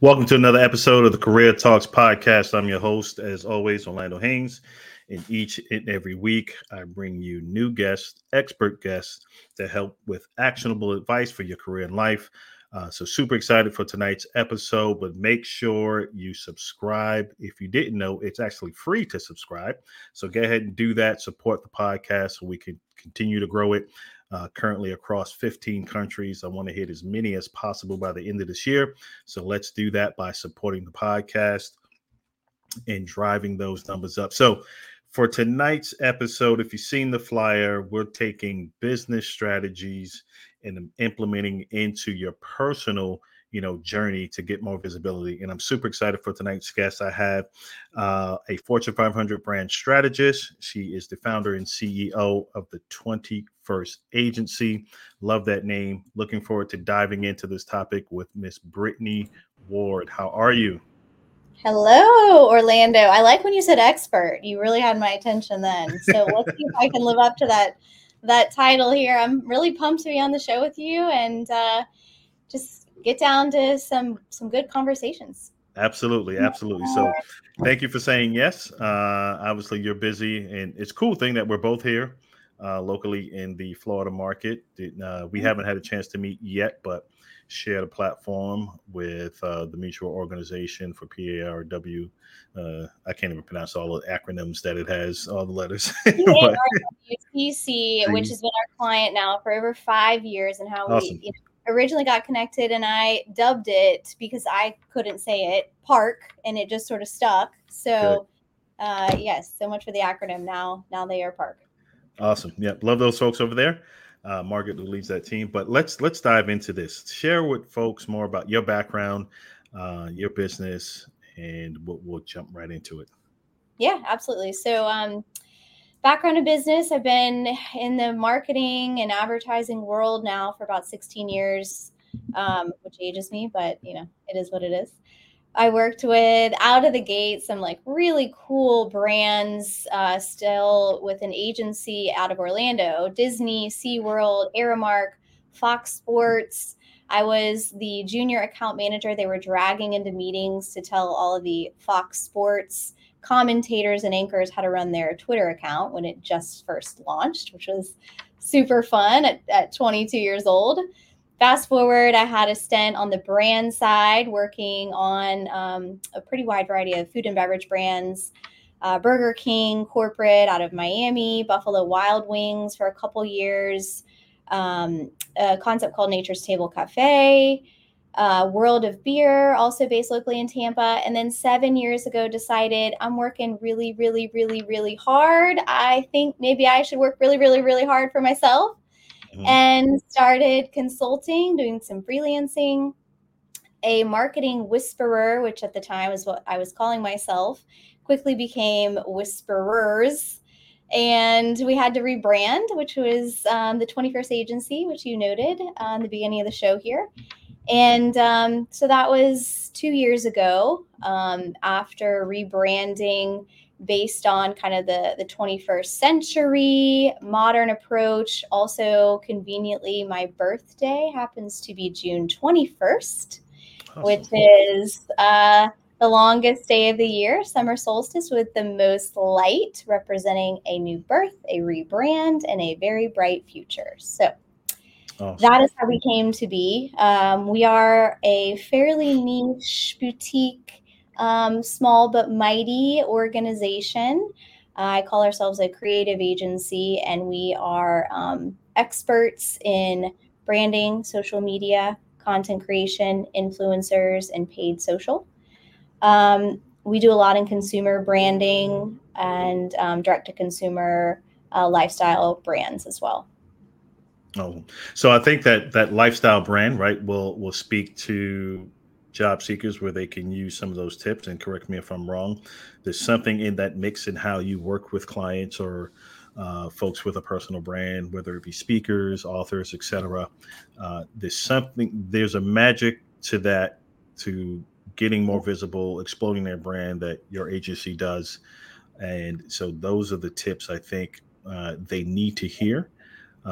Welcome to another episode of the Career Talks podcast. I'm your host, as always, Orlando Haynes. And each and every week, I bring you new guests, expert guests, to help with actionable advice for your career and life. So super excited for tonight's episode, but make sure you subscribe. If you didn't know, it's actually free to subscribe. So go ahead and do that. Support the podcast so we can continue to grow it. Currently across 15 countries. I want to hit as many as possible by the end of this year. So let's do that by supporting the podcast and driving those numbers up. So for tonight's episode, if you've seen the flyer, we're taking business strategies and implementing into your personal journey to get more visibility. And I'm super excited for tonight's guest. I have a Fortune 500 brand strategist. She is the founder and CEO of the 21st Agency. Love that name. Looking forward to diving into this topic with Miss Brittany Ward. How are you? Hello, Orlando. I like when you said expert. You really had my attention then. So let's see if I can live up to that title here. I'm really pumped to be on the show with you and just get down to some good conversations. Absolutely. So thank you for saying yes. Obviously, you're busy, and it's a cool thing that we're both here locally in the Florida market. We haven't had a chance to meet yet, but shared a platform with the mutual organization for PARW. I can't even pronounce all the acronyms that it has, all the letters. PARWTC, which has been our client now for over 5 years, and how awesome. we originally got connected, and I dubbed it because I couldn't say it, Park, and it just sort of stuck. So yes, so much for the acronym. Now they are Park. Awesome. Yep. Love those folks over there. Margaret, who leads that team. But let's dive into this. Share with folks more about your background, your business, and we'll jump right into it. Yeah, absolutely. So background in business, I've been in the marketing and advertising world now for about 16 years, which ages me, but it is what it is. I worked with, out of the gate, some like really cool brands, still with an agency out of Orlando: Disney, SeaWorld, Aramark, Fox Sports. I was the junior account manager they were dragging into meetings to tell all of the Fox Sports commentators and anchors how to run their Twitter account when it just first launched, which was super fun at 22 years old. Fast forward, I had a stint on the brand side, working on a pretty wide variety of food and beverage brands. Burger King corporate out of Miami, Buffalo Wild Wings for a couple years, a concept called Nature's Table Cafe, World of Beer, also based locally in Tampa. And then 7 years ago, decided I'm working really, really, really, really hard. I think maybe I should work really, really, really hard for myself. And started consulting, doing some freelancing, a marketing whisperer, which at the time is what I was calling myself, quickly became Whisperers. And we had to rebrand, which was the 21st Agency, which you noted in the beginning of the show here. And so that was 2 years ago, after rebranding based on kind of the 21st century modern approach. Also, conveniently, my birthday happens to be June 21st, awesome. Which is the longest day of the year, summer solstice, with the most light, representing a new birth, a rebrand, and a very bright future. So awesome. That is how we came to be. We are a fairly niche boutique, small but mighty organization. I call ourselves a creative agency, and we are experts in branding, social media, content creation, influencers, and paid social. We do a lot in consumer branding and direct-to-consumer lifestyle brands as well. Oh, so I think that lifestyle brand, right, will speak to job seekers where they can use some of those tips. And correct me if I'm wrong. There's something in that mix in how you work with clients or folks with a personal brand, whether it be speakers, authors, etc. There's a magic to that, to getting more visible, exploding their brand, that your agency does. And so those are the tips I think they need to hear.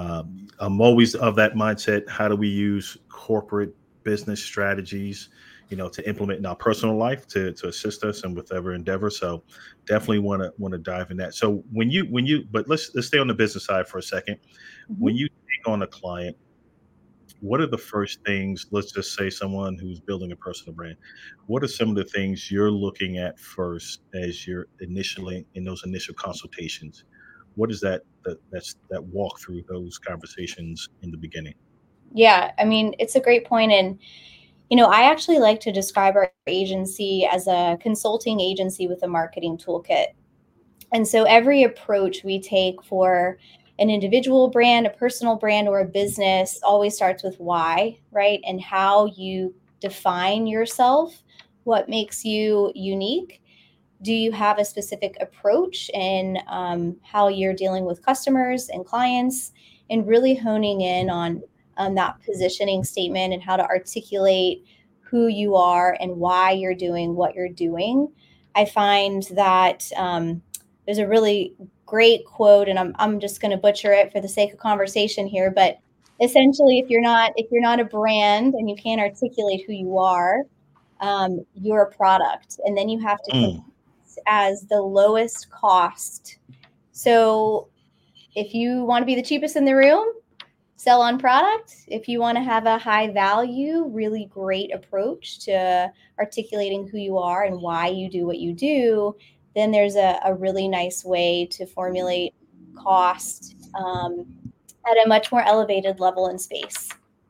I'm always of that mindset. How do we use corporate business strategies, to implement in our personal life to assist us in whatever endeavor. So definitely want to dive in that. So but let's stay on the business side for a second. When Mhm. you take on a client, what are the first things, let's just say someone who's building a personal brand, what are some of the things you're looking at first as you're initially in those initial consultations? What is that walk through those conversations in the beginning? Yeah, I mean, it's a great point. And, I actually like to describe our agency as a consulting agency with a marketing toolkit. And so every approach we take for an individual brand, a personal brand, or a business always starts with why, right? And how you define yourself, what makes you unique. Do you have a specific approach in how you're dealing with customers and clients, and really honing in on that positioning statement and how to articulate who you are and why you're doing what you're doing? I find that there's a really great quote, and I'm just going to butcher it for the sake of conversation here, but essentially, if you're not a brand and you can't articulate who you are, you're a product, and then you have to compete Mm, as the lowest cost. So if you want to be the cheapest in the room, sell on product. If you want to have a high value, really great approach to articulating who you are and why you do what you do, then there's a really nice way to formulate cost at a much more elevated level in space.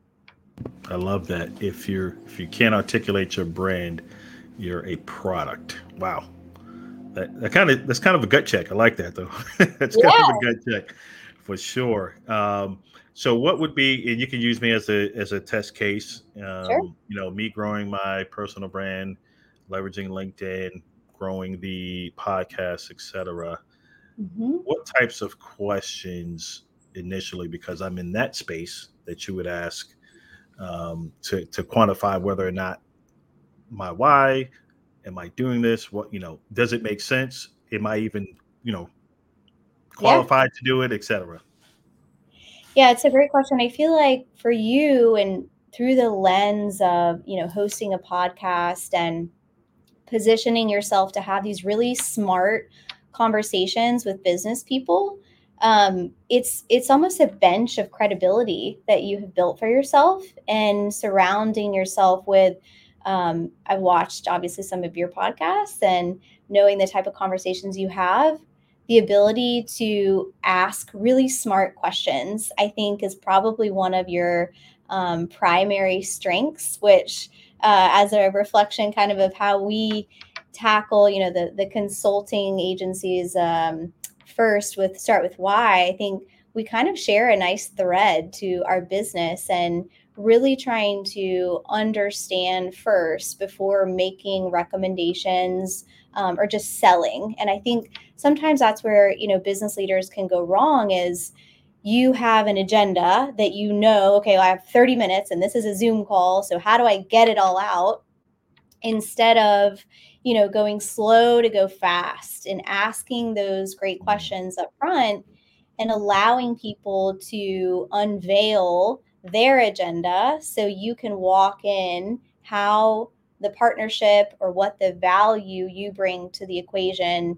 I love that. If you can't articulate your brand, you're a product. Wow. That's kind of a gut check. I like that though. That's kind of a Yeah, gut check for sure. So what would be, and you can use me as a test case. sure. Me growing my personal brand, leveraging LinkedIn, growing the podcast, etc. Hmm. What types of questions initially, because I'm in that space, that you would ask to quantify whether or not my why, am I doing this? What, does it make sense? Am I even, you know, Yeah. qualified to do it, etc. Yeah, it's a great question. I feel like for you, and through the lens of, hosting a podcast and positioning yourself to have these really smart conversations with business people, it's almost a bench of credibility that you have built for yourself, and surrounding yourself with. I've watched obviously some of your podcasts, and knowing the type of conversations you have, the ability to ask really smart questions, I think, is probably one of your primary strengths, which, as a reflection kind of how we tackle, the consulting agencies, first with start with why. I think we kind of share a nice thread to our business, and really trying to understand first before making recommendations, or just selling. And I think sometimes that's where, business leaders can go wrong, is you have an agenda that, okay, well, I have 30 minutes and this is a Zoom call, so how do I get it all out, instead of, going slow to go fast and asking those great questions up front, and allowing people to unveil their agenda, so you can walk in how the partnership or what the value you bring to the equation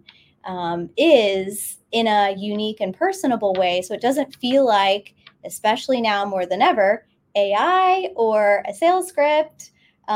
is, in a unique and personable way. So it doesn't feel like, especially now more than ever, AI or a sales script,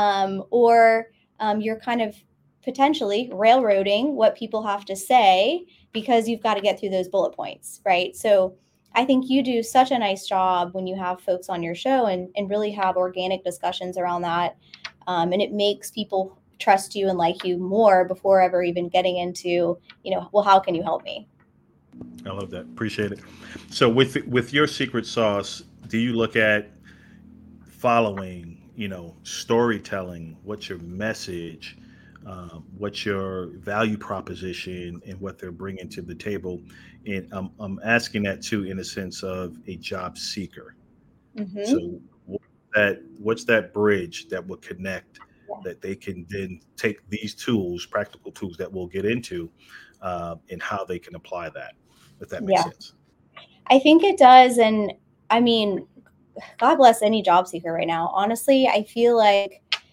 or you're kind of potentially railroading what people have to say, because you've got to get through those bullet points, right? So I think you do such a nice job when you have folks on your show, and really have organic discussions around that. And it makes people trust you and like you more before ever even getting into, well, how can you help me? I love that. Appreciate it. So with your secret sauce, do you look at following, storytelling? What's your message? What's your value proposition and what they're bringing to the table? And I'm asking that too in a sense of a job seeker. Hmm. So what's that bridge that will connect, that they can then take these tools, practical tools that we'll get into, and how they can apply that, if that makes Yeah, sense. I think it does. And I mean, God bless any job seeker right now. Honestly, I feel like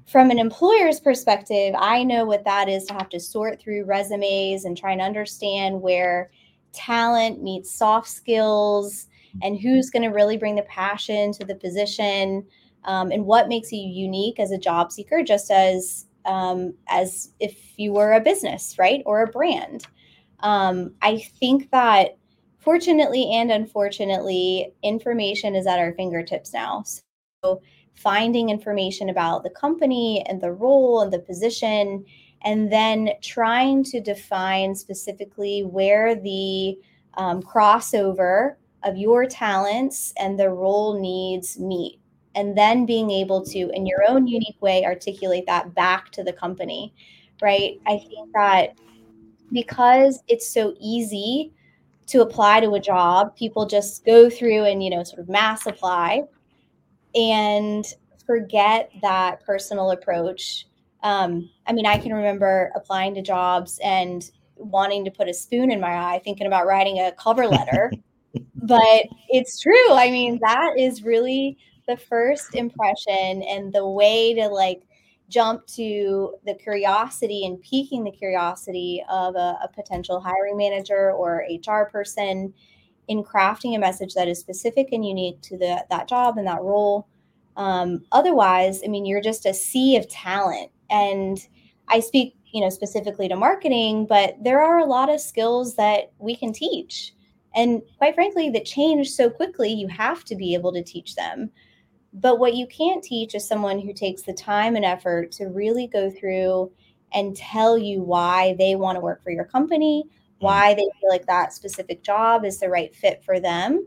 from an employer's perspective, I know what that is to have to sort through resumes and try and understand where talent meets soft skills and who's going to really bring the passion to the position, and what makes you unique as a job seeker, just as if you were a business, right, or a brand. I think that fortunately and unfortunately, information is at our fingertips now. So finding information about the company and the role and the position, and then trying to define specifically where the crossover of your talents and the role needs meet. And then being able to, in your own unique way, articulate that back to the company, right? I think that because it's so easy to apply to a job, people just go through and, sort of mass apply and forget that personal approach. I mean, I can remember applying to jobs and wanting to put a spoon in my eye, thinking about writing a cover letter. But it's true. I mean, that is really the first impression and the way to jump to the curiosity and piquing the curiosity of a potential hiring manager or HR person in crafting a message that is specific and unique to that job and that role. Otherwise, I mean, you're just a sea of talent. And I speak, specifically to marketing, but there are a lot of skills that we can teach. And quite frankly, that change so quickly, you have to be able to teach them. But what you can't teach is someone who takes the time and effort to really go through and tell you why they want to work for your company, why they feel like that specific job is the right fit for them.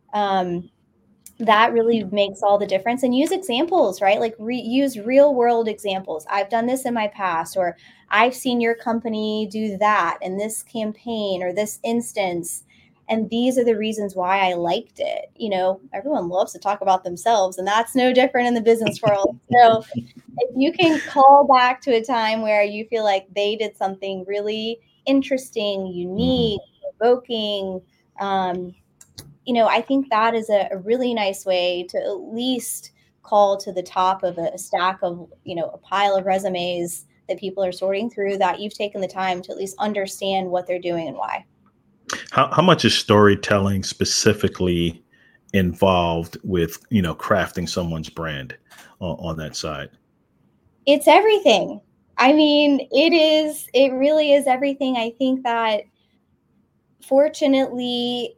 That really makes all the difference. And use examples, right? Like use real world examples. I've done this in my past, or I've seen your company do that in this campaign or this instance. And these are the reasons why I liked it. Everyone loves to talk about themselves, and that's no different in the business world. So if you can call back to a time where you feel like they did something really interesting, unique, provoking, I think that is a really nice way to at least call to the top of a stack of, a pile of resumes that people are sorting through, that you've taken the time to at least understand what they're doing and why. How much is storytelling specifically involved with, crafting someone's brand on that side? It's everything. I mean, it really is everything. I think that fortunately,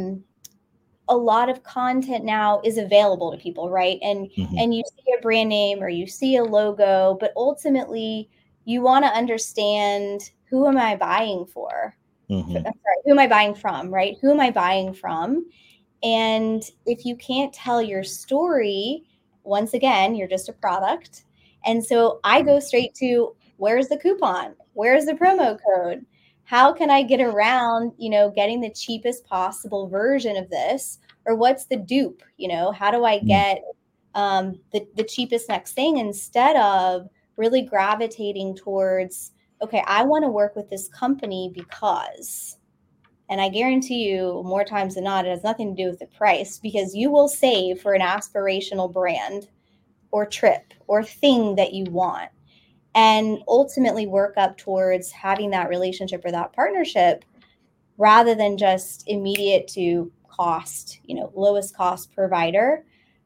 a lot of content now is available to people, right? And you see a brand name or you see a logo, but ultimately you want to understand, who am I buying for? I'm sorry, who am I buying from, right? Who am I buying from? And if you can't tell your story, once again, you're just a product. And so I go straight to, where's the coupon? Where's the promo code? How can I get around, getting the cheapest possible version of this? Or what's the dupe? How do I get the cheapest next thing, instead of really gravitating towards, okay, I want to work with this company because, and I guarantee you more times than not, it has nothing to do with the price, because you will save for an aspirational brand or trip or thing that you want, and ultimately work up towards having that relationship or that partnership, rather than just immediate to cost, lowest cost provider.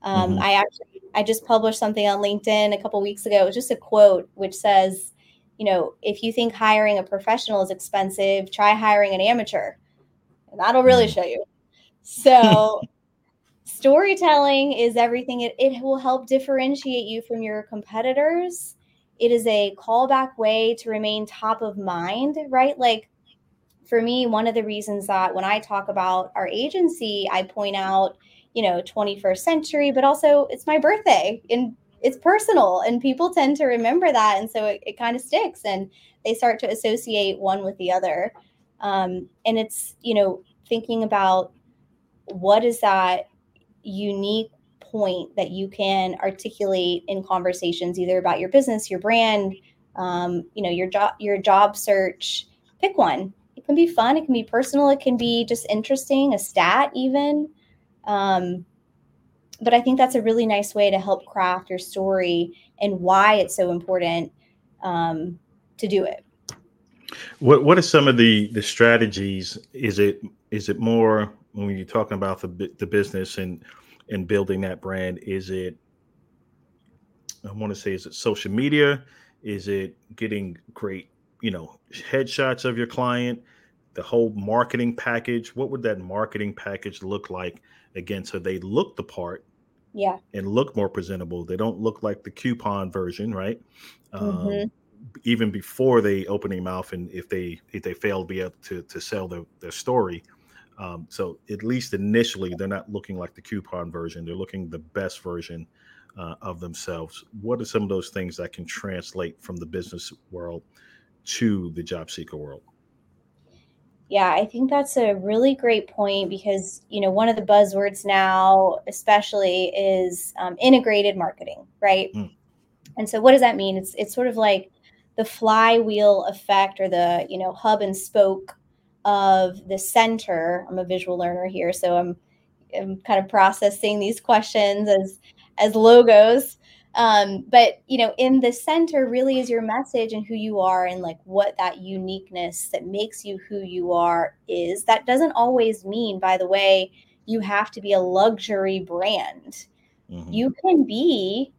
I just published something on LinkedIn a couple of weeks ago. It was just a quote which says, if you think hiring a professional is expensive, try hiring an amateur. And that'll really show you. So storytelling is everything. It will help differentiate you from your competitors. It is a callback way to remain top of mind, right? Like, for me, one of the reasons that when I talk about our agency, I point out, 21st century, but also it's my birthday and it's personal, and people tend to remember that. And so it kind of sticks, and they start to associate one with the other. And it's, thinking about, what is that unique point that you can articulate in conversations, either about your business, your brand, your job search. Pick one. It can be fun. It can be personal. It can be just interesting, a stat even. But I think that's a really nice way to help craft your story and why it's so important to do it. What are some of the strategies? Is it more when you're talking about the business and building that brand? Is it, I want to say, is it social media? Is it getting great, headshots of your client? The whole marketing package. What would that marketing package look like again? So they look the part Yeah. and look more presentable. They don't look like the coupon version, right? Hmm. Even before they open their mouth, and if they fail to be able to sell their story. So at least initially, they're not looking like the coupon version. They're looking the best version of themselves. What are some of those things that can translate from the business world to the job seeker world? Yeah, I think that's a really great point because, one of the buzzwords now, especially, is integrated marketing, right? Mm, And so what does that mean? It's sort of like the flywheel effect, or the, hub and spoke of the center. I'm a visual learner here, so I'm kind of processing these questions as logos. But in the center really is your message and who you are, and like what that uniqueness that makes you who you are is. That doesn't always mean, by the way, you have to be a luxury brand. hmm You can be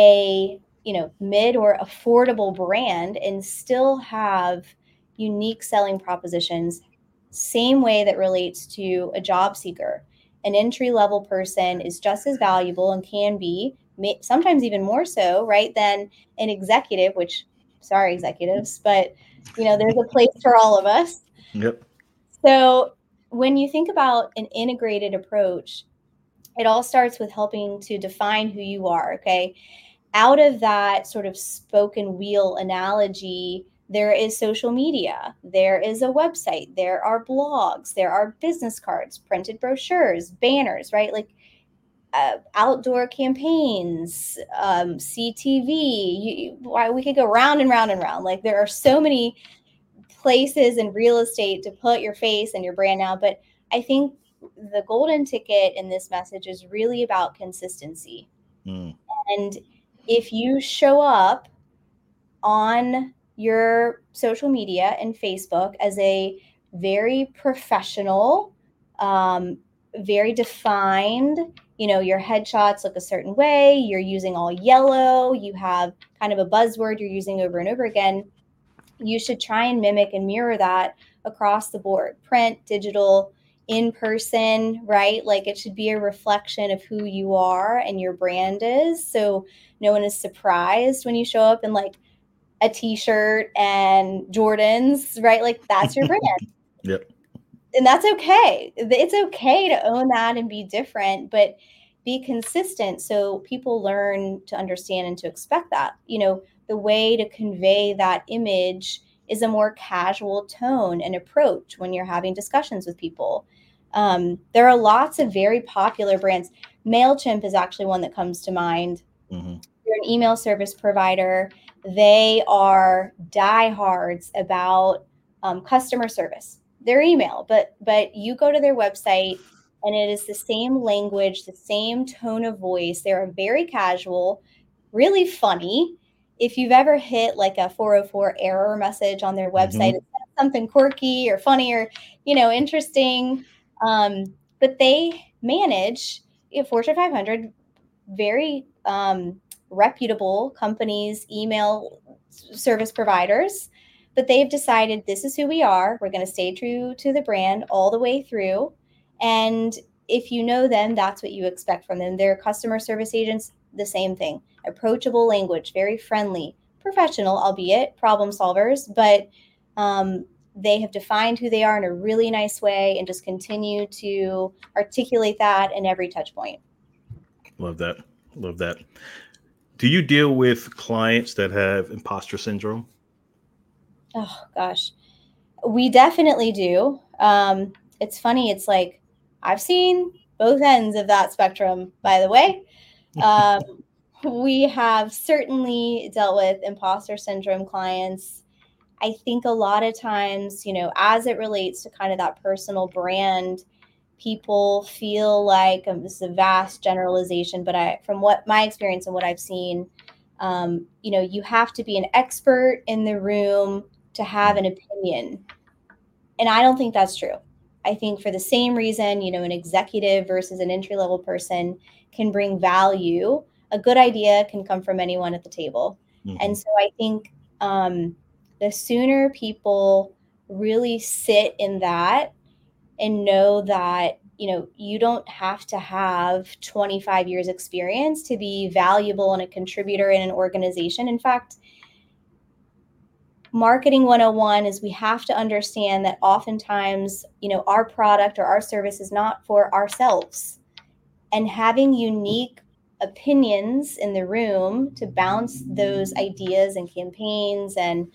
a mid or affordable brand and still have unique selling propositions, same way that relates to a job seeker. An entry level person is just as valuable and can be sometimes even more so, right, than an executive, which, sorry executives, but there's a place for all of us. Yep. So when you think about an integrated approach, it all starts with helping to define who you are. Okay. Out of that sort of spoken wheel analogy, there is social media, there is a website, there are blogs, there are business cards, printed brochures, banners, right? Like outdoor campaigns, CTV. Why we could go round and round and round. Like there are so many places in real estate to put your face and your brand now. But I think the golden ticket in this message is really about consistency. Mm, And if you show up on your social media and Facebook as a very professional, very defined, your headshots look a certain way, you're using all yellow, you have kind of a buzzword you're using over and over again, you should try and mimic and mirror that across the board: print, digital, in person, right? Like it should be a reflection of who you are and your brand is. So no one is surprised when you show up in like a t-shirt and Jordans, right? Like that's your brand. yep. And that's okay. It's okay to own that and be different, but be consistent so people learn to understand and to expect that. The way to convey that image is a more casual tone and approach when you're having discussions with people. There are lots of very popular brands. MailChimp is actually one that comes to mind. hmm You're an email service provider. They are diehards about customer service, their email, but you go to their website and it is the same language, the same tone of voice. They're very casual, really funny. If you've ever hit like a 404 error message on their website, hmm it's something quirky or funny or interesting. But they manage Fortune 500, very reputable companies, email service providers, but they've decided this is who we are. We're going to stay true to the brand all the way through. And if you know them, that's what you expect from them. Their customer service agents, the same thing. Approachable language, very friendly, professional, albeit problem solvers, but they have defined who they are in a really nice way and just continue to articulate that in every touch point. Love that. Love that. Do you deal with clients that have imposter syndrome? Oh gosh, we definitely do. It's funny. It's like I've seen both ends of that spectrum, by the way. Um, we have certainly dealt with imposter syndrome clients. I think a lot of times, as it relates to kind of that personal brand, people feel like, this is a vast generalization, but from what my experience and what I've seen, you have to be an expert in the room to have an opinion. And I don't think that's true. I think for the same reason, an executive versus an entry-level person can bring value. A good idea can come from anyone at the table. Mm-hmm. And so I think the sooner people really sit in that and know that, you don't have to have 25 years experience to be valuable and a contributor in an organization. In fact, Marketing 101 is we have to understand that oftentimes, our product or our service is not for ourselves. And having unique opinions in the room to bounce those ideas and campaigns and,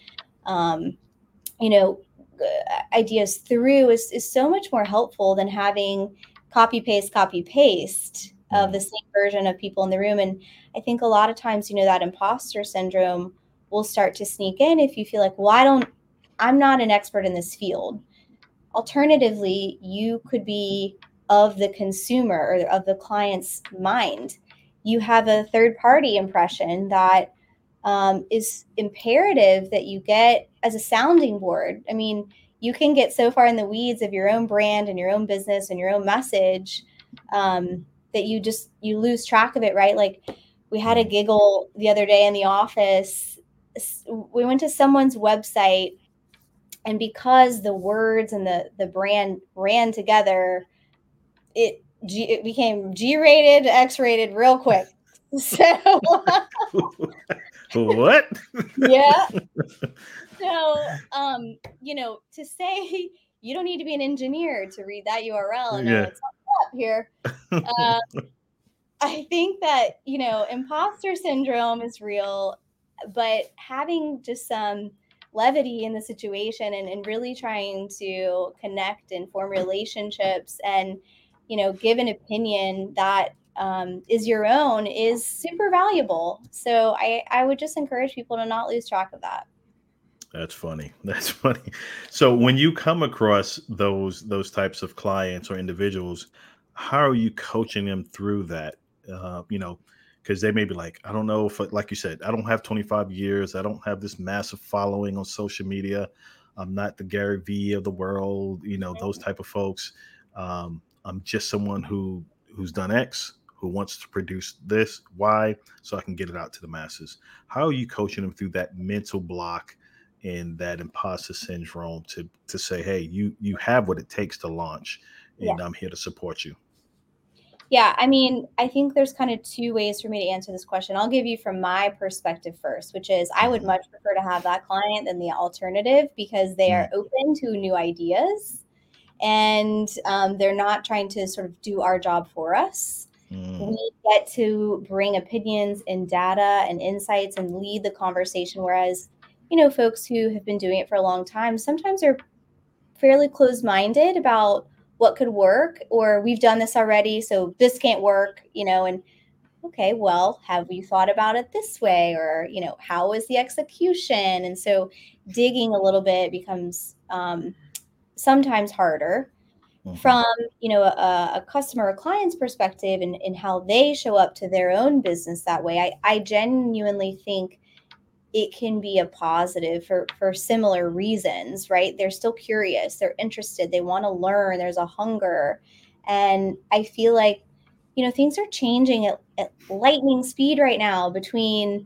ideas through is so much more helpful than having copy paste of the same version of people in the room. And I think a lot of times, that imposter syndrome will start to sneak in if you feel like, well, I'm not an expert in this field. Alternatively, you could be of the consumer or of the client's mind. You have a third party impression that is imperative that you get as a sounding board. I mean, you can get so far in the weeds of your own brand and your own business and your own message that you lose track of it, right? Like we had a giggle the other day in the office. We went to someone's website, and because the words and the brand ran together, it became G-rated, X-rated real quick. So what? Yeah. So, to say you don't need to be an engineer to read that URL and know it's up here. I think that, imposter syndrome is real, but having just some levity in the situation and really trying to connect and form relationships and, give an opinion that is your own is super valuable. So I would just encourage people to not lose track of that. That's funny. So when you come across those types of clients or individuals, how are you coaching them through that? Because they may be like, I don't know if, like you said, I don't have 25 years. I don't have this massive following on social media. I'm not the Gary Vee of the world, those type of folks. I'm just someone who's done X, who wants to produce this, Y, so I can get it out to the masses. How are you coaching them through that mental block and that imposter syndrome to say, hey, you have what it takes to launch, and I'm here to support you? Yeah, I mean, I think there's kind of two ways for me to answer this question. I'll give you from my perspective first, which is I would much prefer to have that client than the alternative because they are open to new ideas and they're not trying to sort of do our job for us. We get to bring opinions and data and insights and lead the conversation, whereas folks who have been doing it for a long time sometimes are fairly closed-minded about what could work, or we've done this already, so this can't work, and okay, well, have you thought about it this way? Or, how is the execution? And so digging a little bit becomes sometimes harder from, a customer or client's perspective and how they show up to their own business that way. I genuinely think it can be a positive for similar reasons, right? They're still curious. They're interested. They want to learn. There's a hunger. And I feel like, things are changing at lightning speed right now between,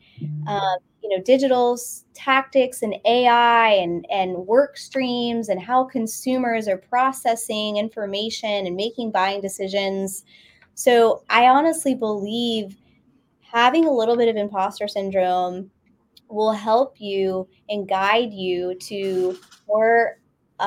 digital tactics and AI and work streams and how consumers are processing information and making buying decisions. So I honestly believe having a little bit of imposter syndrome will help you and guide you to more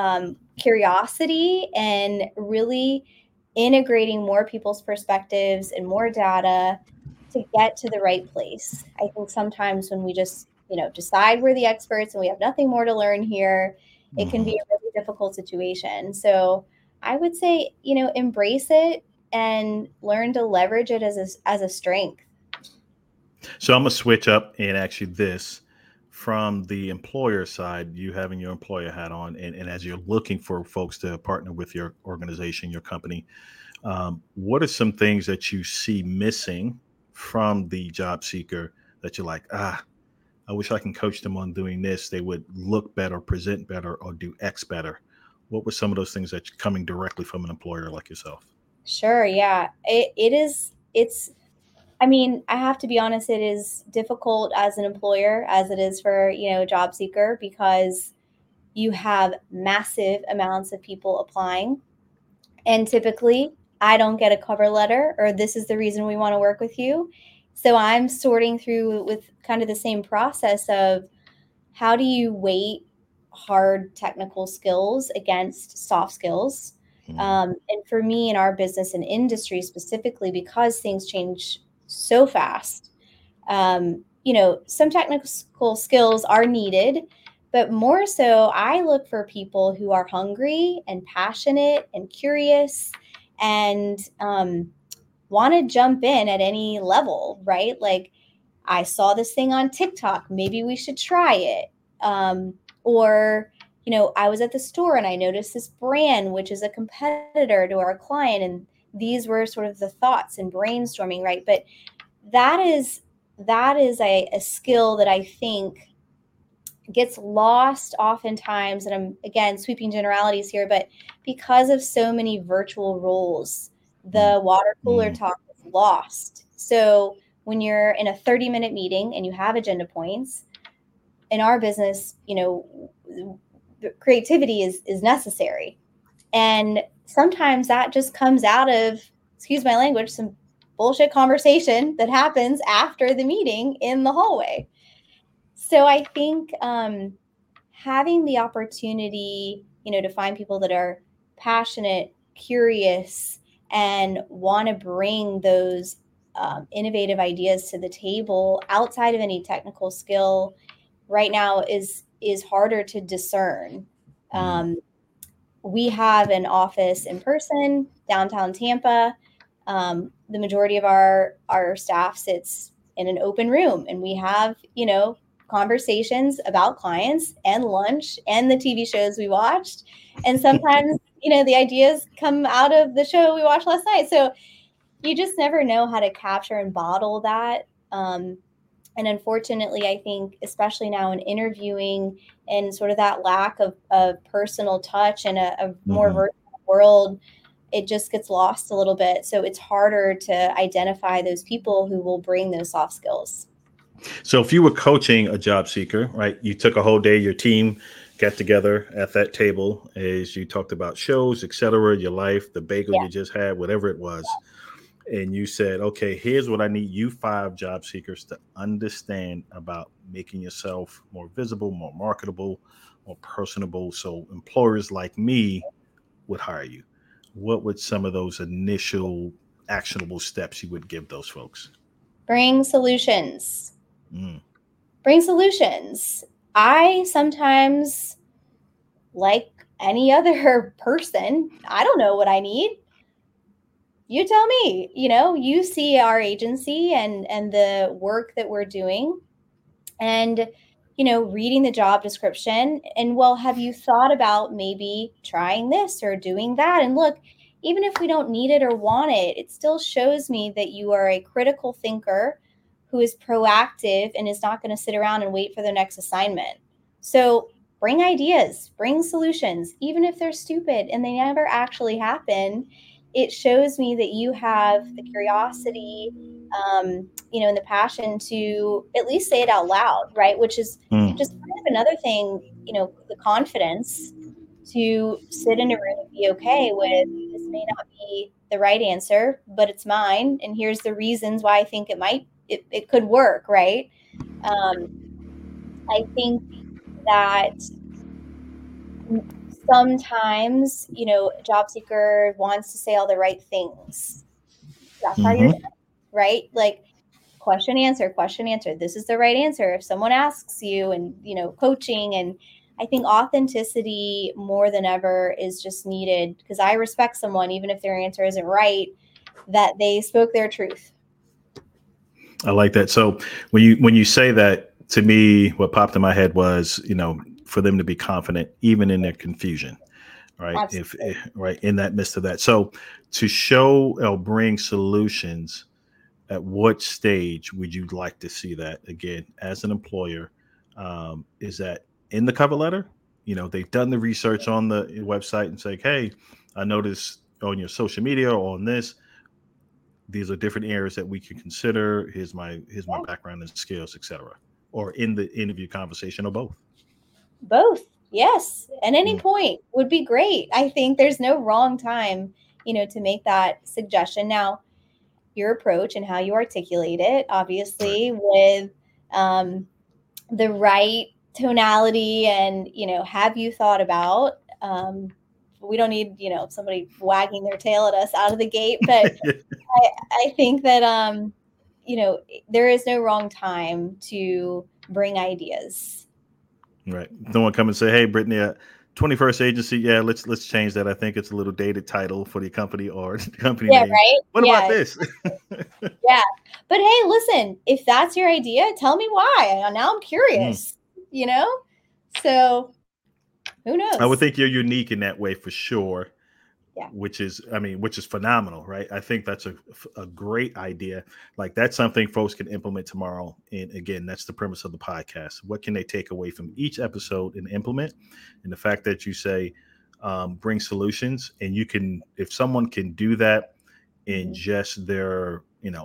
curiosity and really integrating more people's perspectives and more data to get to the right place. I think sometimes when we just, decide we're the experts and we have nothing more to learn here, it can be a really difficult situation. So I would say, embrace it and learn to leverage it as a strength. So I'm gonna switch up and ask you this. from the employer side, you having your employer hat on, and as you're looking for folks to partner with your organization, your company, what are some things that you see missing from the job seeker that you're like, I wish I can coach them on doing this. They would look better, present better, or do X better. What were some of those things that coming directly from an employer like yourself? Sure. Yeah. It's, I mean, I have to be honest, it is difficult as an employer as it is for, a job seeker, because you have massive amounts of people applying. And typically I don't get a cover letter or this is the reason we want to work with you. So I'm sorting through with kind of the same process of how do you weight hard technical skills against soft skills? And for me in our business and industry specifically, because things change so fast, some technical skills are needed, but more so I look for people who are hungry and passionate and curious and want to jump in at any level, right? Like, I saw this thing on TikTok, maybe we should try it. Or, I was at the store and I noticed this brand, which is a competitor to our client. And these were sort of the thoughts and brainstorming, right? But that is a skill that I think gets lost oftentimes. And I'm, again, sweeping generalities here, but because of so many virtual roles, the water cooler talk is lost. So when you're in a 30-minute meeting and you have agenda points, in our business, creativity is necessary. And sometimes that just comes out of, excuse my language, some bullshit conversation that happens after the meeting in the hallway. So I think having the opportunity, to find people that are passionate, curious, and want to bring those innovative ideas to the table outside of any technical skill right now is harder to discern. We have an office in person, downtown Tampa. The majority of our staff sits in an open room, and we have, conversations about clients and lunch and the TV shows we watched. And sometimes, the ideas come out of the show we watched last night. So you just never know how to capture and bottle that. And unfortunately, I think, especially now in interviewing and sort of that lack of personal touch and a more virtual world, it just gets lost a little bit. So it's harder to identify those people who will bring those soft skills. So if you were coaching a job seeker, right, you took a whole day, your team got together at that table as you talked about shows, et cetera, your life, the bagel you just had, whatever it was. And you said, okay, here's what I need you 5 job seekers to understand about making yourself more visible, more marketable, more personable, so employers like me would hire you. What would some of those initial actionable steps you would give those folks? Bring solutions. Bring solutions. I sometimes, like any other person, I don't know what I need. You tell me. You see our agency and the work that we're doing and, reading the job description and, well, have you thought about maybe trying this or doing that? And look, even if we don't need it or want it, it still shows me that you are a critical thinker who is proactive and is not going to sit around and wait for the next assignment. So bring ideas, bring solutions, even if they're stupid and they never actually happen. It shows me that you have the curiosity, and the passion to at least say it out loud, right? Which is just kind of another thing, the confidence to sit in a room and be okay with, this may not be the right answer, but it's mine. And here's the reasons why I think it could work, right? I think that sometimes, a job seeker wants to say all the right things. That's how you're doing, right? Like question, answer. This is the right answer. If someone asks you and, coaching, and I think authenticity more than ever is just needed, because I respect someone, even if their answer isn't right, that they spoke their truth. I like that. So when you say that, to me, what popped in my head was, for them to be confident, even in their confusion, right? Absolutely. Right in that midst of that. So to show or bring solutions, at what stage would you like to see that again as an employer? Is that in the cover letter? They've done the research on the website and say, hey, I noticed on your social media or on this, these are different areas that we can consider. Here's my Yeah. background and skills, etc. Or in the interview conversation, or both. Both. Yes. At any point would be great. I think there's no wrong time, to make that suggestion. Now, your approach and how you articulate it, obviously, Right. with the right tonality and, have you thought about, we don't need, somebody wagging their tail at us out of the gate, but I think that, there is no wrong time to bring ideas. Right. No one come and say, hey, Brittany, 21st agency. Yeah, let's change that. I think it's a little dated title for the company or the company Yeah, name. right. What about this? Yeah. But hey, listen, if that's your idea, tell me why. Now I'm curious, So who knows? I would think you're unique in that way for sure. Yeah. Which is phenomenal, right? I think that's a great idea. Like, that's something folks can implement tomorrow. And again, that's the premise of the podcast. What can they take away from each episode and implement? And the fact that you say, bring solutions, and you can, if someone can do that in just their,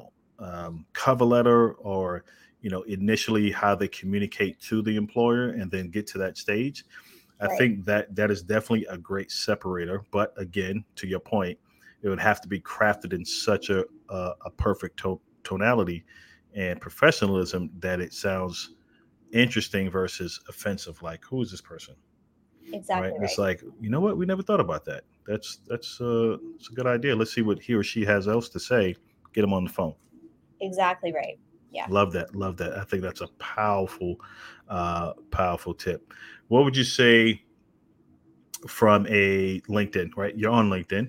cover letter, or, initially how they communicate to the employer and then get to that stage. I think that is definitely a great separator. But again, to your point, it would have to be crafted in such a perfect tonality and professionalism that it sounds interesting versus offensive. Like, who is this person? Exactly. Right. It's like, you know what? We never thought about that. It's a good idea. Let's see what he or she has else to say. Get them on the phone. Exactly right. Yeah. Love that. Love that. I think that's a powerful tip. What would you say from a LinkedIn, right? You're on LinkedIn.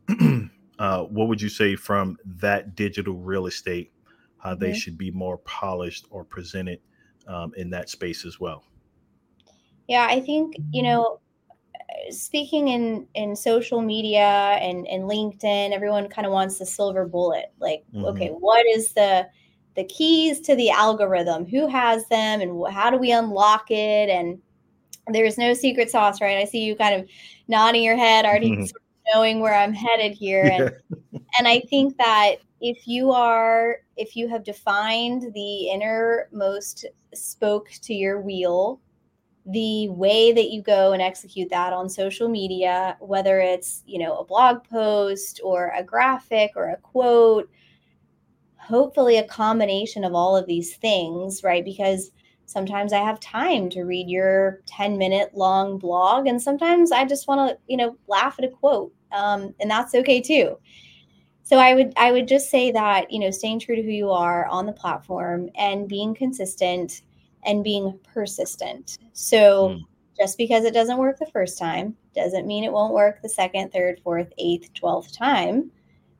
What would you say from that digital real estate, how they should be more polished or presented in that space as well? Yeah, I think, speaking in social media and LinkedIn, everyone kind of wants the silver bullet. Like, okay, what is the keys to the algorithm? Who has them, and how do we unlock it? And there's no secret sauce, right? I see you kind of nodding your head, already sort of knowing where I'm headed here. Yeah. And I think that if you have defined the innermost spoke to your wheel, the way that you go and execute that on social media, whether it's, a blog post or a graphic or a quote, hopefully a combination of all of these things, right? Because sometimes I have time to read your 10-minute long blog, and sometimes I just want to, laugh at a quote. And that's okay too. So I would just say that, staying true to who you are on the platform and being consistent and being persistent. So just because it doesn't work the first time doesn't mean it won't work the second, third, fourth, eighth, 12th time.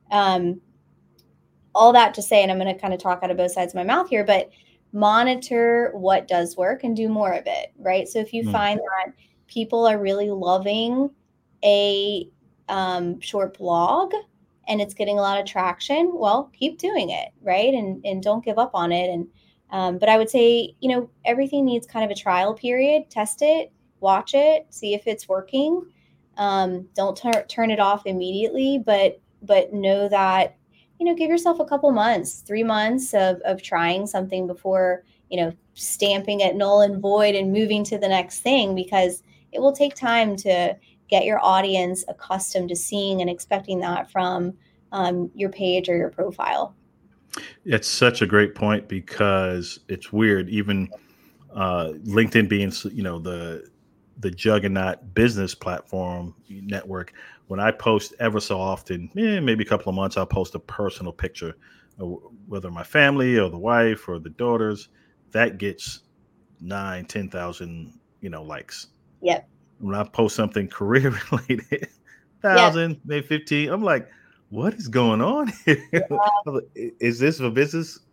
All that to say, and I'm going to kind of talk out of both sides of my mouth here, but monitor what does work and do more of it, right? So if you find that people are really loving a short blog and it's getting a lot of traction, well, keep doing it, right? And don't give up on it. And but I would say, everything needs kind of a trial period. Test it, watch it, see if it's working. Don't turn it off immediately, but know that, give yourself a couple months, 3 months of trying something before, stamping it null and void and moving to the next thing, because it will take time to get your audience accustomed to seeing and expecting that from your page or your profile. It's such a great point, because it's weird, even LinkedIn being, the juggernaut business platform network. When I post ever so often, maybe a couple of months, I'll post a personal picture, whether my family or the wife or the daughters, that gets 10,000, likes. Yep. When I post something career related, 1,000, maybe 15, I'm like, what is going on here? Yeah. Is this for business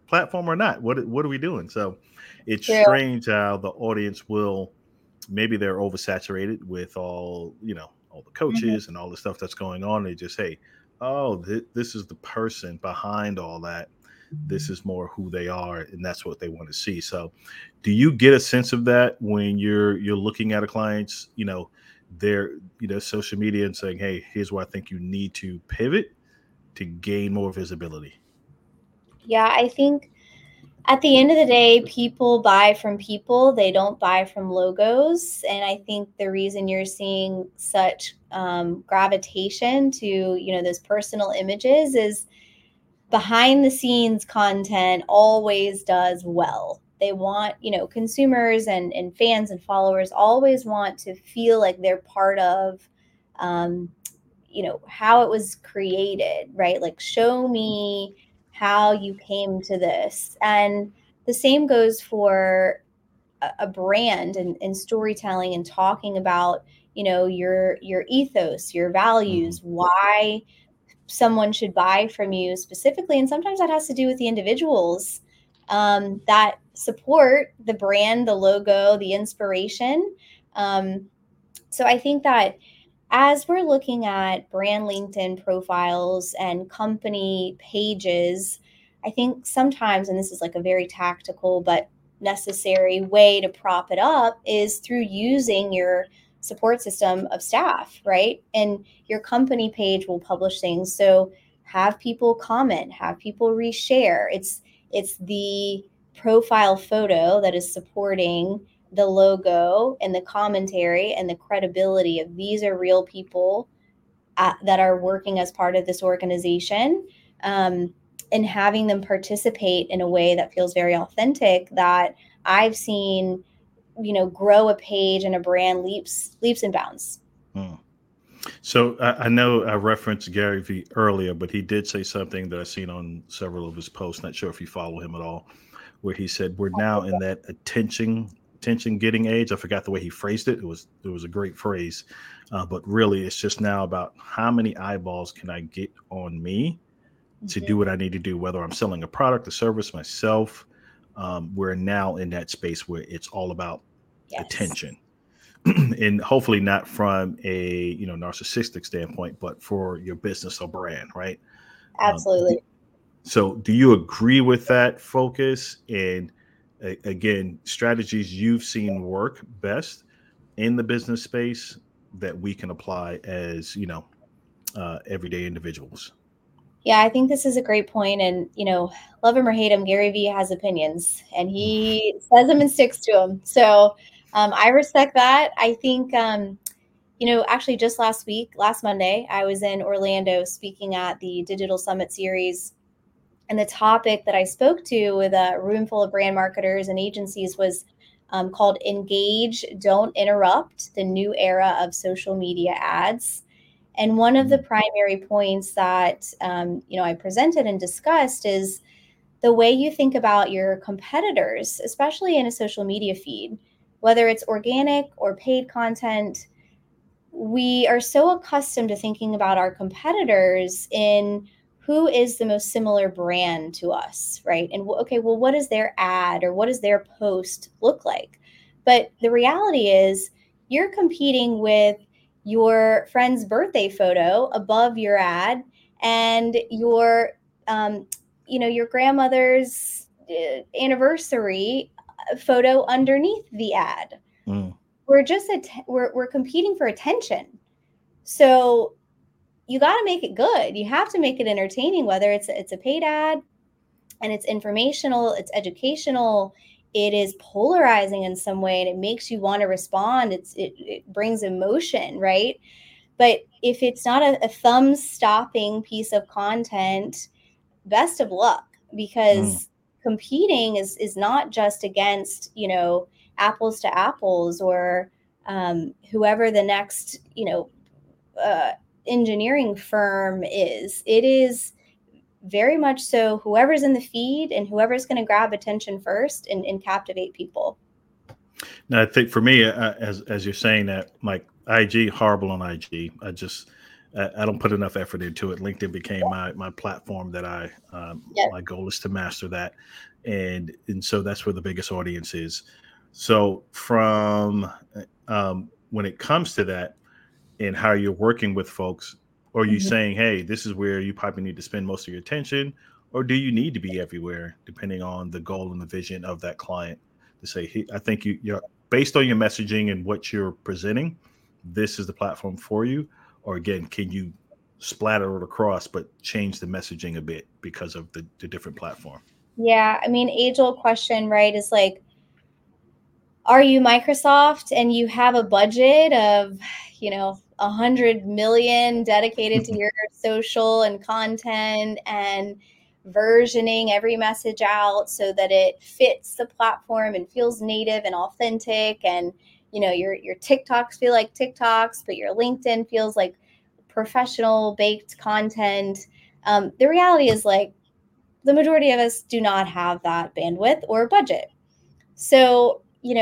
platform or not? What are we doing? So it's True. strange how the audience will, maybe they're oversaturated with all the coaches and all the stuff that's going on. They just, hey, oh, this is the person behind all that. This is more who they are, and that's what they want to see. So do you get a sense of that when you're looking at a client's their social media and saying, hey, here's where I think you need to pivot to gain more visibility? Yeah, I think at the end of the day, people buy from people. They don't buy from logos. And I think the reason you're seeing such gravitation to, those personal images is behind the scenes content always does well. They want, consumers and fans and followers always want to feel like they're part of, how it was created, right? Like, show me how you came to this. And the same goes for a brand and storytelling and talking about, your ethos, your values, why someone should buy from you specifically. And sometimes that has to do with the individuals that support the brand, the logo, the inspiration. So I think that as we're looking at brand LinkedIn profiles and company pages, I think sometimes, and this is like a very tactical but necessary way to prop it up, is through using your support system of staff, right? And your company page will publish things. So have people comment, have people reshare. It's the profile photo that is supporting the logo and the commentary and the credibility of these are real people that are working as part of this organization, and having them participate in a way that feels very authentic, that I've seen, grow a page and a brand leaps and bounds. So I know I referenced Gary Vee earlier, but he did say something that I've seen on several of his posts. Not sure if you follow him at all, where he said we're now in that attention getting age. I forgot the way he phrased it. It was a great phrase, but really it's just now about how many eyeballs can I get on me to do what I need to do, whether I'm selling a product, a service, myself. We're now in that space where it's all about attention, and hopefully not from a narcissistic standpoint, but for your business or brand, right? Absolutely. So do you agree with that focus? And again, strategies you've seen work best in the business space that we can apply as everyday individuals? Yeah, I think this is a great point. And, love him or hate him, Gary Vee has opinions and he says them and sticks to them. So I respect that. I think, actually just last Monday, I was in Orlando speaking at the Digital Summit Series. And the topic that I spoke to with a room full of brand marketers and agencies was called Engage, Don't Interrupt, the New Era of Social Media Ads. And one of the primary points that, I presented and discussed is the way you think about your competitors, especially in a social media feed, whether it's organic or paid content. We are so accustomed to thinking about our competitors in who is the most similar brand to us, right? And okay, well, what does their ad or what does their post look like? But the reality is you're competing with your friend's birthday photo above your ad and your, your grandmother's anniversary photo underneath the ad. We're just we're competing for attention. So you got to make it good. You have to make it entertaining, whether it's a paid ad and it's informational, it's educational, it is polarizing in some way, and it makes you want to respond. It brings emotion, right? But if it's not a thumb-stopping piece of content, best of luck, because competing is not just against, apples to apples or whoever the next, engineering firm is. It is very much so whoever's in the feed and whoever's going to grab attention first and captivate people. Now, I think for me, as you're saying that, like IG, horrible on IG. I don't put enough effort into it. LinkedIn became my platform that Yep. my goal is to master that, and so that's where the biggest audience is. So from when it comes to that and how you're working with folks, are you Mhm. saying, hey, this is where you probably need to spend most of your attention, or do you need to be everywhere, depending on the goal and the vision of that client? To say, hey, I think you're based on your messaging and what you're presenting, this is the platform for you. Or again, can you splatter it across but change the messaging a bit because of the different platform? Yeah, I mean, age-old question, right, is like, are you Microsoft and you have a budget of, 100 million dedicated to your social and content and versioning every message out so that it fits the platform and feels native and authentic, and your TikToks feel like TikToks, but your LinkedIn feels like professional baked content. The reality is, like, the majority of us do not have that bandwidth or budget. So,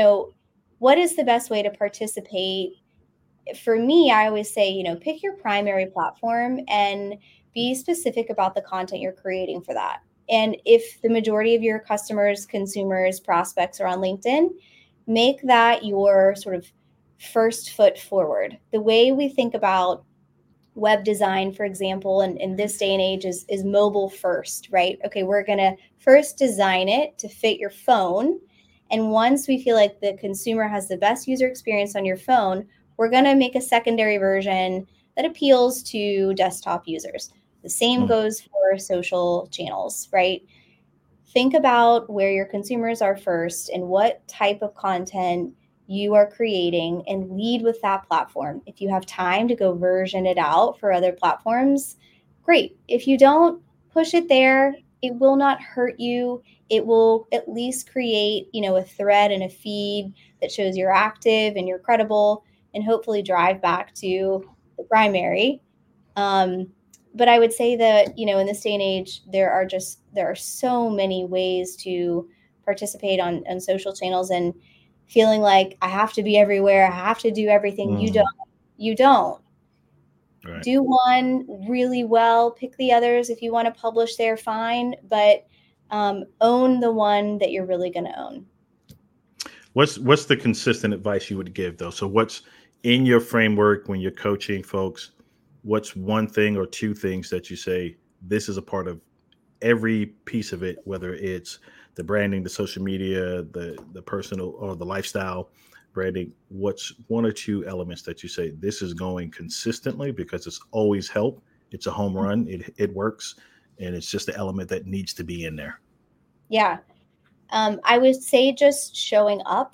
what is the best way to participate? For me, I always say, pick your primary platform and be specific about the content you're creating for that. And if the majority of your customers, consumers, prospects are on LinkedIn, make that your sort of first foot forward. The way we think about web design, for example, in this day and age is mobile first, right? Okay, we're going to first design it to fit your phone. And once we feel like the consumer has the best user experience on your phone, we're going to make a secondary version that appeals to desktop users. The same Mm. goes for social channels, right? Think about where your consumers are first and what type of content you are creating, and lead with that platform. If you have time to go version it out for other platforms, great. If you don't, push it there. It will not hurt you. It will at least create, a thread and a feed that shows you're active and you're credible, and hopefully drive back to the primary. Um, but I would say that, in this day and age, there are so many ways to participate on social channels, and feeling like I have to be everywhere, I have to do everything. You don't. Mm. You don't. Right. Do one really well, pick the others. If you want to publish there, fine, but own the one that you're really going to own. What's the consistent advice you would give though? So what's in your framework when you're coaching folks? What's one thing or two things that you say this is a part of every piece of it, whether it's the branding, the social media, the personal or the lifestyle branding? What's one or two elements that you say this is going consistently because it's always help? It's a home run. It works, and it's just the element that needs to be in there. Yeah. I would say just showing up.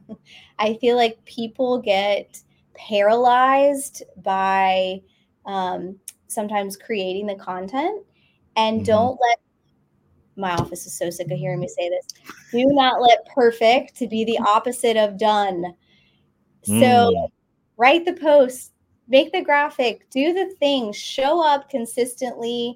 I feel like people get paralyzed by um, sometimes creating the content, and Hmm. don't let, my office is so sick of hearing me say this, do not let perfect to be the opposite of done. So Mm. write the post, make the graphic, do the thing, show up consistently,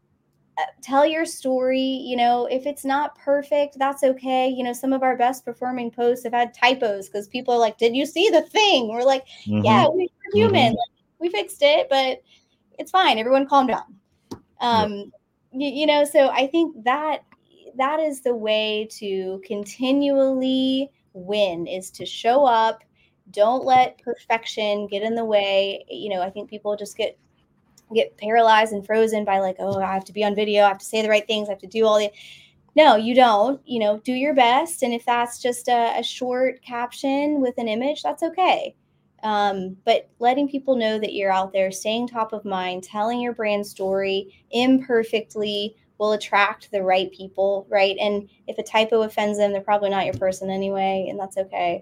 tell your story. If it's not perfect, that's okay. Some of our best performing posts have had typos because people are like, did you see the thing? We're like, yeah, Hmm. we're human, Hmm. like, we fixed it, but it's fine, everyone calm down. Yep. um so I think that is the way to continually win, is to show up. Don't let perfection get in the way. I think people just get paralyzed and frozen by, like, oh, I have to be on video, I have to say the right things, I have to do all the. No, you don't. Do your best, and if that's just a short caption with an image, that's okay. But letting people know that you're out there, staying top of mind, telling your brand story imperfectly will attract the right people, right? And if a typo offends them, they're probably not your person anyway, and that's okay.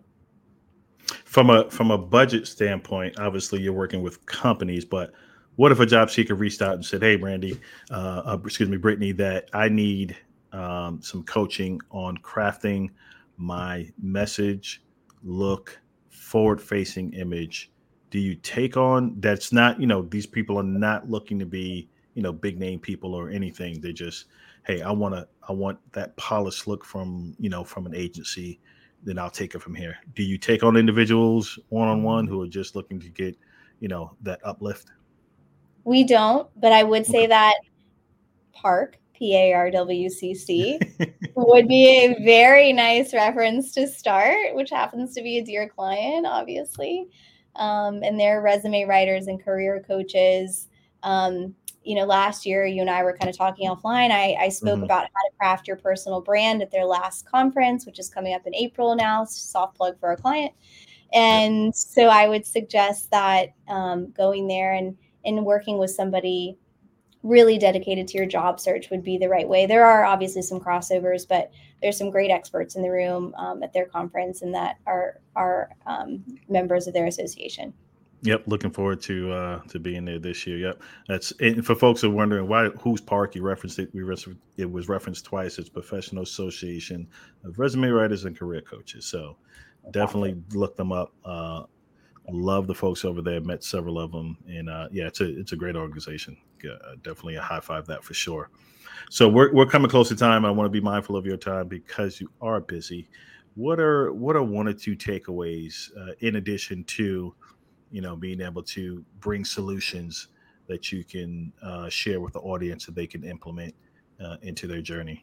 From a budget standpoint, obviously you're working with companies, but what if a job seeker reached out and said, "Hey, Brandy, excuse me, Brittany, that I need some coaching on crafting my message, look, forward-facing image." Do you take on that's not, these people are not looking to be, big name people or anything. They're just, hey, I want that polished look from, from an agency, then I'll take it from here. Do you take on individuals one on one who are just looking to get, that uplift? We don't, but I would say that Park, PARWCC, would be a very nice reference to start, which happens to be a dear client, obviously. And they're resume writers and career coaches. Last year, you and I were kind of talking offline. I spoke about how to craft your personal brand at their last conference, which is coming up in April now. It's a soft plug for our client. And so I would suggest that going there and working with somebody really dedicated to your job search would be the right way. There are obviously some crossovers, but there's some great experts in the room at their conference and that are members of their association. Yep, looking forward to being there this year. Yep, that's and for folks who are wondering who's Park. You referenced it. It was referenced twice. It's Professional Association of Resume Writers and Career Coaches. So definitely look them up. Love the folks over there. Met several of them, and it's a great organization. Definitely a high five that for sure. So we're coming close to time. I want to be mindful of your time because you are busy. What are one or two takeaways in addition to being able to bring solutions that you can share with the audience that they can implement into their journey?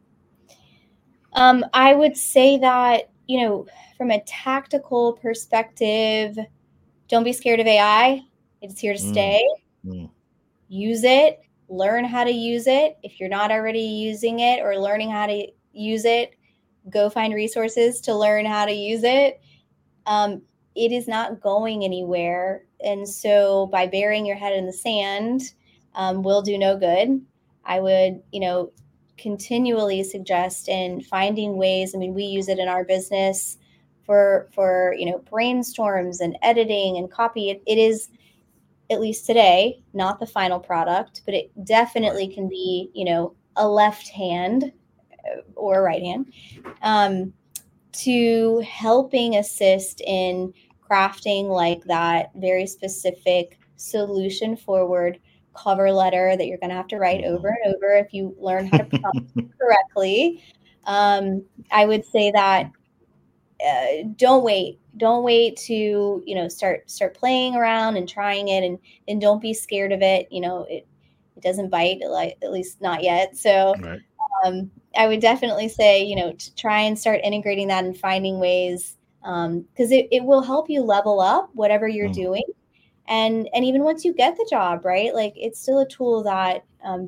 I would say that, from a tactical perspective, don't be scared of AI. It's here to stay. Use it, learn how to use it. If you're not already using it or learning how to use it, go find resources to learn how to use it. It is not going anywhere. And so by burying your head in the sand will do no good. I would, continually suggest in finding ways. I mean, we use it in our business for brainstorms and editing and copy. It is, at least today, not the final product, but it definitely can be, a left hand or a right hand to helping assist in crafting like that very specific solution forward cover letter that you're going to have to write over and over if you learn how to prompt correctly. I would say that don't wait to start playing around and trying it, and don't be scared of it. It doesn't bite, at least not yet. So I would definitely say to try and start integrating that and finding ways because it will help you level up whatever you're doing. And even once you get the job, right? Like it's still a tool that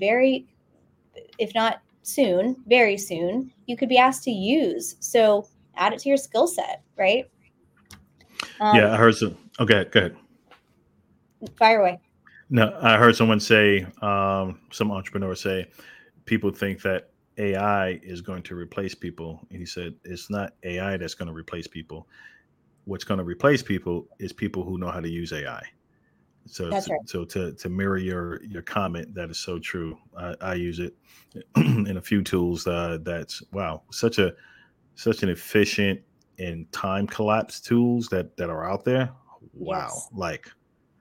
if not soon, very soon, you could be asked to use. So add it to your skill set, right? I heard some. Okay, go ahead. Fire away. No, I heard someone say, some entrepreneur say, people think that AI is going to replace people. And he said, it's not AI that's going to replace people. What's going to replace people is people who know how to use AI. So, so to mirror your comment, that is so true. I use it in a few tools. That's such an efficient and time collapse tools that are out there. Wow, yes.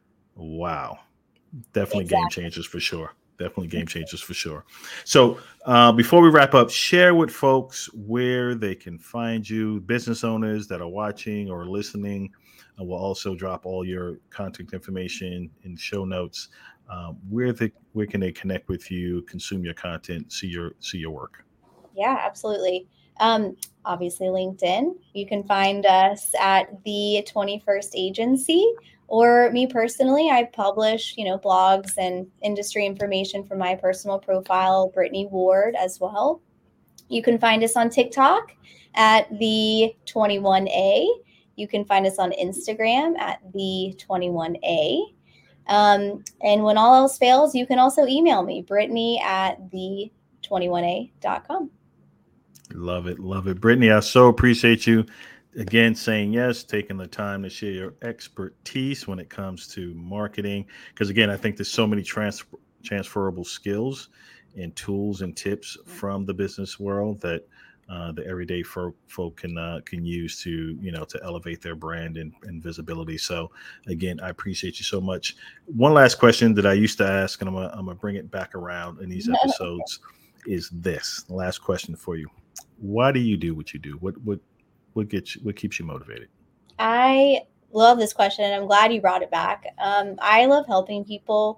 Wow, definitely game changers for sure. Definitely game changers for sure. So before we wrap up, share with folks where they can find you, business owners that are watching or listening. We'll also drop all your contact information in the show notes. Where can they connect with you, consume your content, see your work? Yeah, absolutely. Obviously LinkedIn. You can find us at the 21st Agency, or me personally, I publish, blogs and industry information from my personal profile, Brittany Ward, as well. You can find us on TikTok at the 21A. You can find us on Instagram at the 21A. And when all else fails, you can also email me, Brittany at the 21A.com. Love it. Love it. Brittany, I so appreciate you again saying yes, taking the time to share your expertise when it comes to marketing. Because again, I think there's so many transferable skills and tools and tips from the business world that the everyday folk can use to elevate their brand and visibility. So again, I appreciate you so much. One last question that I used to ask, and I'm gonna bring it back around in these episodes, is this. The last question for you. Why do you do what you do? What keeps you motivated? I love this question, and I'm glad you brought it back. I love helping people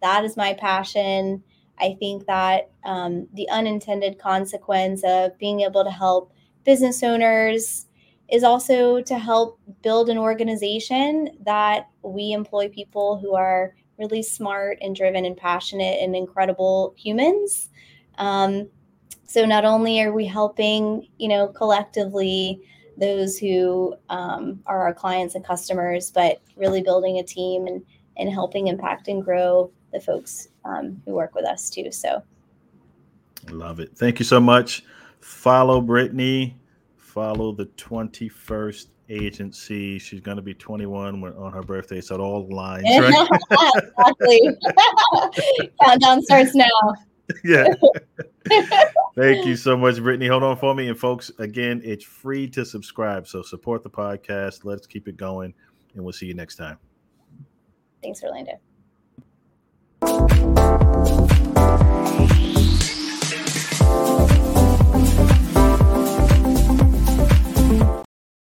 that is my passion. I think that the unintended consequence of being able to help business owners is also to help build an organization that we employ people who are really smart and driven and passionate and incredible humans. So not only are we helping, collectively those who are our clients and customers, but really building a team and helping impact and grow the folks who work with us too. So love it. Thank you so much. Follow Brittany. Follow the 21st Agency. She's going to be 21 on her birthday. So it all lines, right? Exactly. Countdown starts now. Yeah. Thank you so much, Brittany. Hold on for me. And folks, again, it's free to subscribe. So support the podcast. Let's keep it going. And we'll see you next time. Thanks, Orlando.